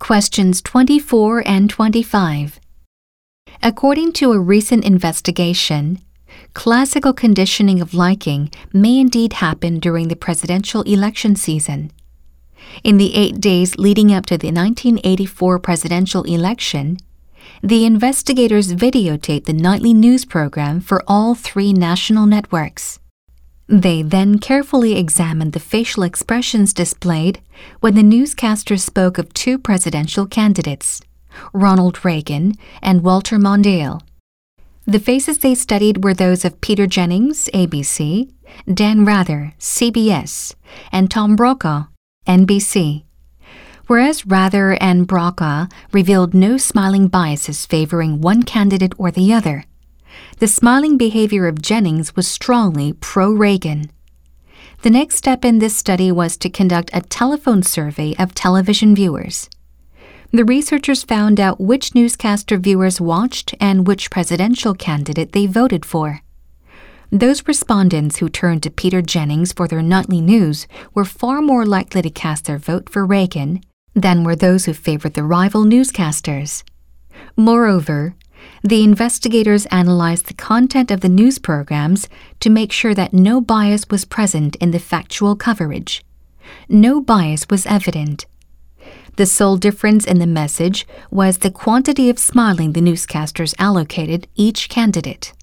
Questions 24 and 25. According to a recent investigation, classical conditioning of liking may indeed happen during the presidential election season. In the 8 days leading up to the 1984 presidential election, the investigators videotaped the nightly news program for all 3 national networks. They then carefully examined the facial expressions displayed when the newscasters spoke of 2 presidential candidates, Ronald Reagan and Walter Mondale. The faces they studied were those of Peter Jennings, ABC, Dan Rather, CBS, and Tom Brokaw, NBC. Whereas Rather and Brokaw revealed no smiling biases favoring one candidate or the other, the smiling behavior of Jennings was strongly pro-Reagan. The next step in this study was to conduct a telephone survey of television viewers. The researchers found out which newscaster viewers watched and which presidential candidate they voted for. Those respondents who turned to Peter Jennings for their nightly news were far more likely to cast their vote for Reagan than were those who favored the rival newscasters. Moreover, the investigators analyzed the content of the news programs to make sure that no bias was present in the factual coverage. No bias was evident. The sole difference in the message was the quantity of smiling the newscasters allocated each candidate.